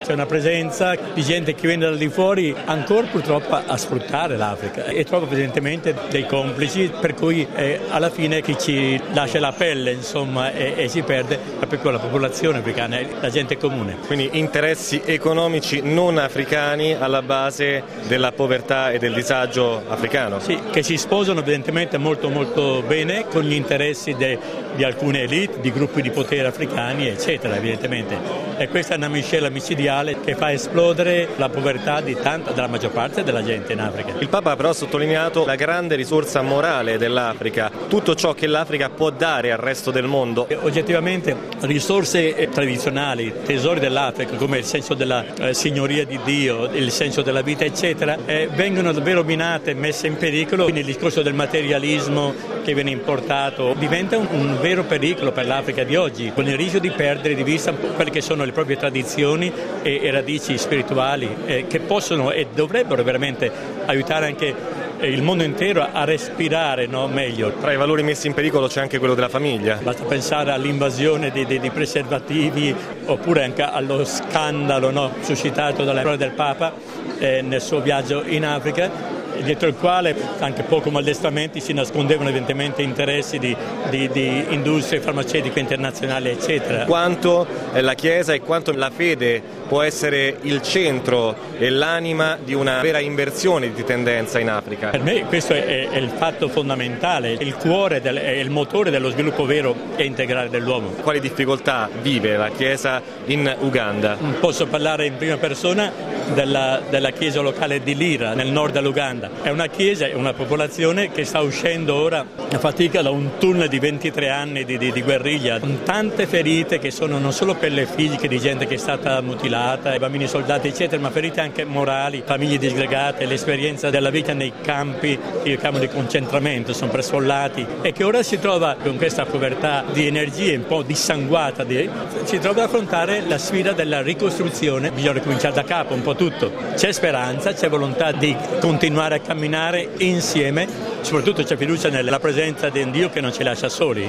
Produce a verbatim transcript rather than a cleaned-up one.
c'è una presenza di gente che viene da di fuori ancora purtroppo a sfruttare l'Africa e trovo evidentemente dei complici, per cui eh, alla fine chi ci lascia la pelle insomma e, e si perde è proprio la popolazione africana, la gente comune. Quindi interessi economici non africani alla base della povertà e del disagio africano? Sì, che si sposano evidentemente molto molto bene con gli interessi de, di alcune elite, di gruppi di potere africani eccetera evidentemente, e questa è una miscela micidiale che fa esplodere la povertà di tanta, della maggior parte della gente in Africa. Il Papa però ha sottolineato la grande risorsa morale dell'Africa, tutto ciò che l'Africa può dare al resto del mondo. Oggettivamente risorse tradizionali, tesori dell'Africa come il senso della eh, signoria di Dio, il senso della vita eccetera, eh, vengono davvero minate, messe in pericolo, quindi il discorso del materialismo che viene importato diventa un, un vero pericolo per l'Africa di oggi, con il rischio di perdere di vista quelle che sono le proprie tradizioni e, e radici spirituali eh, che possono e dovrebbero veramente aiutare anche il mondo intero a respirare no, meglio. Tra i valori messi in pericolo c'è anche quello della famiglia. Basta pensare all'invasione di, di, di preservativi oppure anche allo scandalo no, suscitato dalla parola del Papa eh, nel suo viaggio in Africa, dietro il quale anche poco maldestamente si nascondevano evidentemente interessi di, di, di industrie farmaceutiche internazionali eccetera. Quanto la Chiesa e quanto la fede può essere il centro e l'anima di una vera inversione di tendenza in Africa? Per me questo è, è il fatto fondamentale, il cuore, del, è il motore dello sviluppo vero e integrale dell'uomo. Quali difficoltà vive la Chiesa in Uganda? Posso parlare in prima persona della, della chiesa locale di Lira, nel nord dell'Uganda. È una chiesa e una popolazione che sta uscendo ora a fatica da un tunnel di ventitré anni di, di, di guerriglia, con tante ferite che sono non solo quelle fisiche di gente che è stata mutilata, bambini soldati eccetera, ma ferite anche morali, famiglie disgregate, l'esperienza della vita nei campi, i campi di concentramento, sono presfollati e che ora si trova con questa povertà di energie un po' dissanguata, di, si trova ad affrontare la sfida della ricostruzione. Bisogna cominciare da capo un po' tutto. C'è speranza, c'è volontà di continuare a camminare insieme, soprattutto c'è fiducia nella presenza di un Dio che non ci lascia soli.